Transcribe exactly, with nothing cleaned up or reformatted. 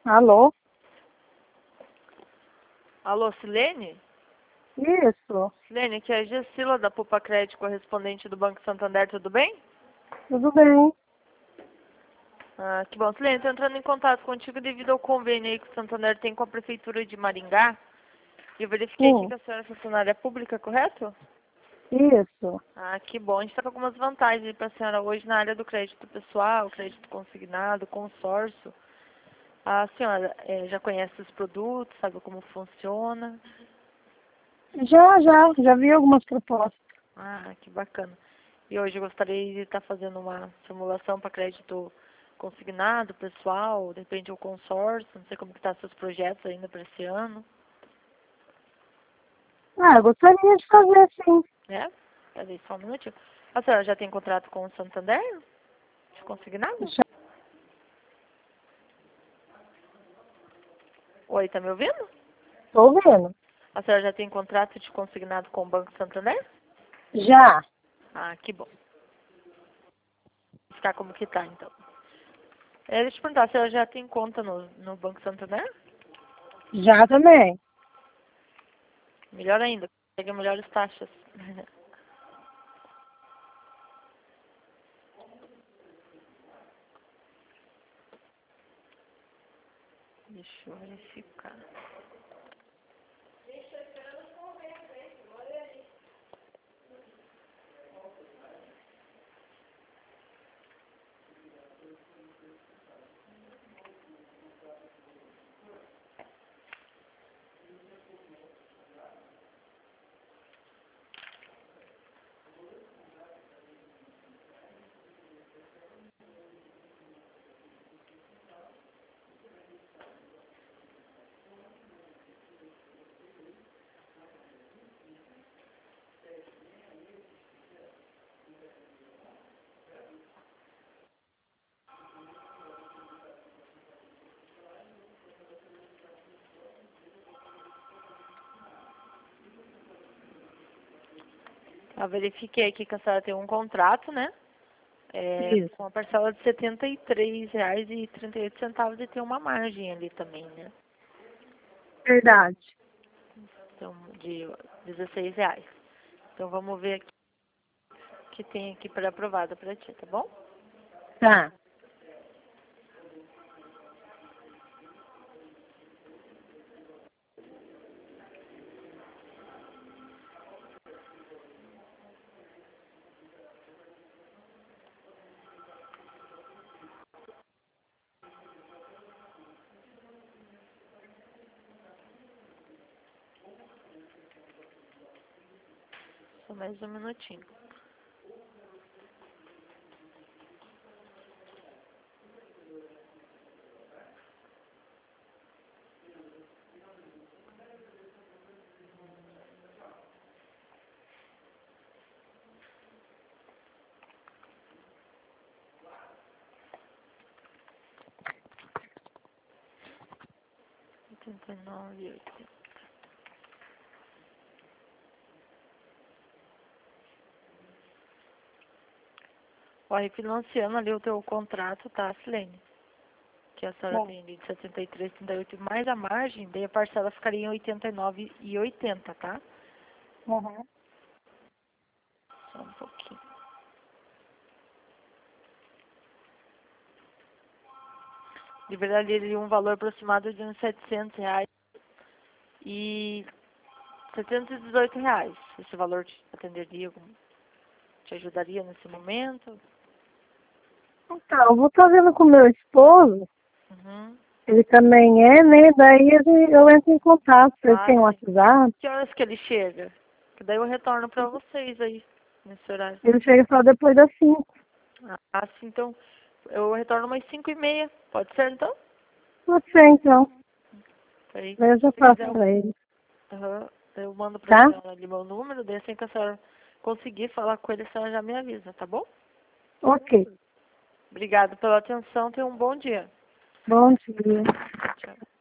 Alô? Alô, Silene? Isso, Silene, aqui é a Gessila da Pupa Crédito, correspondente do Banco Santander, tudo bem? tudo bem. Ah, que bom. Silene, estou entrando em contato contigo devido ao convênio aí que o Santander tem com a Prefeitura de Maringá. E eu verifiquei aqui Sim, que a senhora é funcionária pública, correto? isso. Ah, que bom. A gente está com algumas vantagens para a senhora hoje na área do crédito pessoal, crédito consignado, consórcio. A senhora eh, já conhece os produtos, sabe como funciona? Já, já, já vi algumas propostas. Ah, que bacana. E hoje eu gostaria de estar fazendo uma simulação para crédito consignado, pessoal, de repente o consórcio, não sei como que tá seus projetos ainda para esse ano, Ah, eu gostaria de fazer sim. né? Peraí, só um minutinho. A senhora já tem contrato com o Santander? De consignado? Já Oi, tá me ouvindo? estou vendo. A senhora já tem contrato de consignado com o Banco Santander? Já, Ah, que bom. Vou ficar como que tá, então. É, deixa eu te perguntar, a senhora já tem conta no, no Banco Santander? já também. Melhor ainda, pega melhores taxas. Deixa eu verificar. Eu verifiquei aqui que a senhora tem um contrato, né? É, Isso, com a parcela de setenta e três reais e trinta e oito centavos e tem uma margem ali também, né? verdade. Então, de dezesseis reais. Então vamos ver aqui o que tem aqui para aprovado para ti, tá bom? Tá. Só mais um minutinho. oitenta e nove e oitenta. Ó, refinanciando ali o teu contrato, tá, Silene? Que a senhora Bom, tem ali de setenta e três, trinta e oito, mais a margem, daí a parcela ficaria em oitenta e nove e oitenta, tá? uhum. Só um pouquinho. Liberaria um valor aproximado de uns setecentos reais e setecentos e dezoito reais. Esse valor te atenderia, algum- te ajudaria nesse momento? Então, eu vou estar vendo com o meu esposo, Uhum. ele também é, né? Daí a gente- eu entro em contato, ele Ah, tem um sim. WhatsApp, Que horas que ele chega? Que daí eu retorno pra vocês aí, nesse horário. ele chega só depois das cinco. Ah, sim, então eu retorno umas cinco e meia. Pode ser, então? Pode ser, então. Aí, Daí eu já se passo quiser, eu, pra ele, aham, eu mando pra tá? senhora ali meu número, daí assim que a senhora conseguir falar com ele, a senhora já me avisa, tá bom? Ok. Obrigada pela atenção, tenha um bom dia. Bom dia. Tchau.